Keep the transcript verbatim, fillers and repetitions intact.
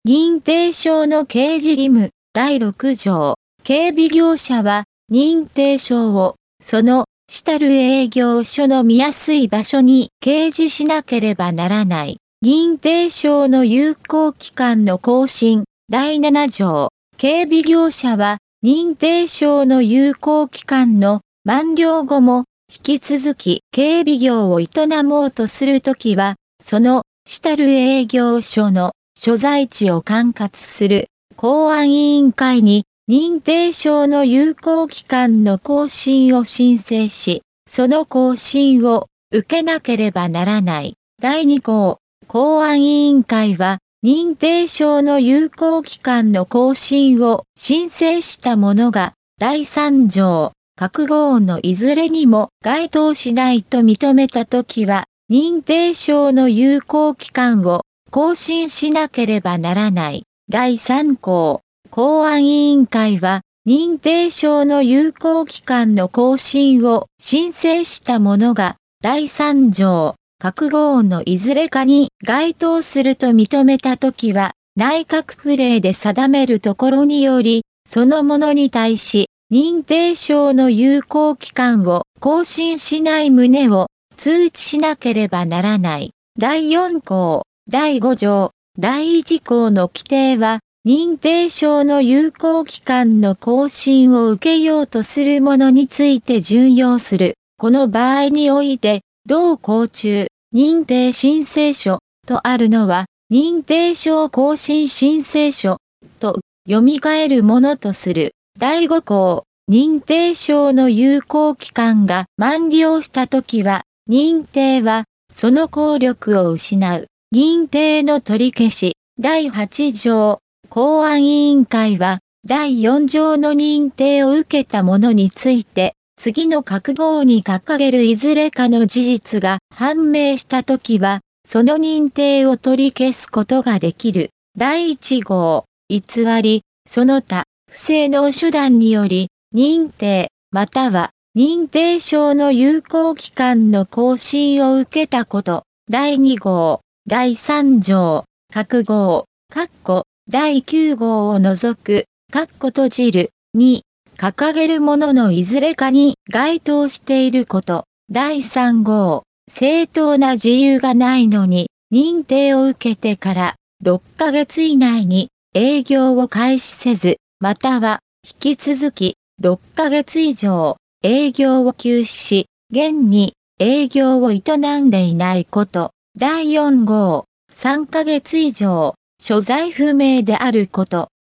認定証の掲示義務だいろく条、警備業者は認定証をその主たる営業所の見やすい場所に掲示しなければならない。認定証の有効期間の更新だいなな条、警備業者は認定証の有効期間の満了後も引き続き警備業を営もうとするときは、その主たる営業所の所在地を管轄する公安委員会に認定証の有効期間の更新を申請し、その更新を受けなければならない。だいに項、公安委員会は認定証の有効期間の更新を申請した者がだいさん条、各号のいずれにも該当しないと認めたときは、認定証の有効期間を更新しなければならない。だいさん項、公安委員会は認定証の有効期間の更新を申請した者がだいさん条、各号のいずれかに該当すると認めたときは、内閣府令で定めるところにより、その者に対し、認定証の有効期間を更新しない旨を通知しなければならない。だいよん項、だいご条、だいいち項の規定は、認定証の有効期間の更新を受けようとする者について準用する。この場合において、同項中、認定申請書とあるのは、認定証更新申請書と読み替えるものとする。だいご項、認定証の有効期間が満了したときは、認定はその効力を失う。認定の取り消し。だいはち条、公安委員会はだいよん条の認定を受けた者について、次の各号に掲げるいずれかの事実が判明したときは、その認定を取り消すことができる。だいいち号、偽り、その他、不正の手段により、認定、または、認定証の有効期間の更新を受けたこと。だいに号、だいさん条、各号、括弧、だいきゅう号を除く、括弧閉じる、に、掲げるもののいずれかに該当していること。だいさん号、正当な事由がないのに、認定を受けてからろっかげつ以内に営業を開始せず、または引き続きろっかげつ以上営業を休止し、現に営業を営んでいないこと。だいよん号、さんかげつ以上所在不明であること。